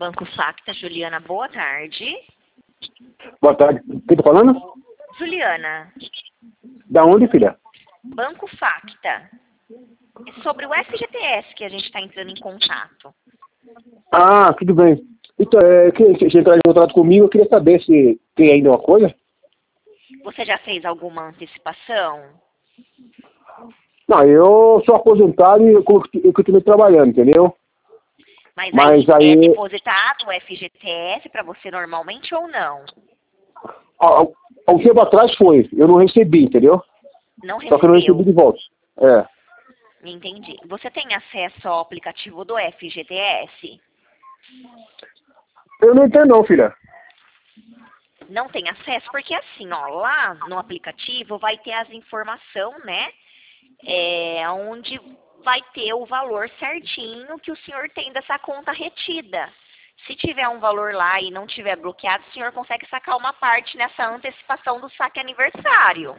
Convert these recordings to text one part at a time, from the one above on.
Banco Facta, Juliana, boa tarde. Boa tarde. Quem tá falando? Juliana, Da onde, filha? Banco Facta. É sobre o FGTS que a gente está entrando em contato. Ah, tudo bem. Então, que entrar em contato comigo, eu queria saber se tem ainda uma coisa. Você já fez alguma antecipação? Não, eu sou aposentado e eu continuo trabalhando, entendeu? Mas aí é aí, depositado o FGTS para você normalmente ou não? há um tempo atrás foi, eu não recebi, entendeu? Não Só que eu não recebi recebeu. de volta. É. Entendi. Você tem acesso ao aplicativo do FGTS? Eu não entendo não, filha. Não tem acesso? Porque assim, ó, lá no aplicativo vai ter as informações, né? Onde vai ter o valor certinho que o senhor tem dessa conta retida. Se tiver um valor lá e não tiver bloqueado, o senhor consegue sacar uma parte nessa antecipação do saque aniversário.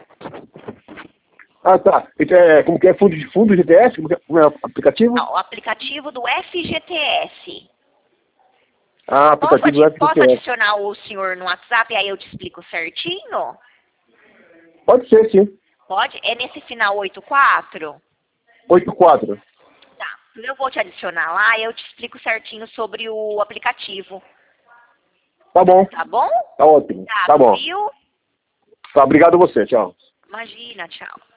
Ah, tá. Então, como que é fundo GTS? Como é o aplicativo? Não, o aplicativo do FGTS. Ah, aplicativo do Posso FGTS. adicionar o senhor no WhatsApp e aí eu te explico certinho? Pode ser, sim. Pode? É nesse final 84? 84. Tá. Eu vou te adicionar lá e eu te explico certinho sobre o aplicativo. Tá bom. Tá bom? Tá ótimo. Tá bom. Viu? Tá, obrigado a você. Tchau. Imagina, tchau.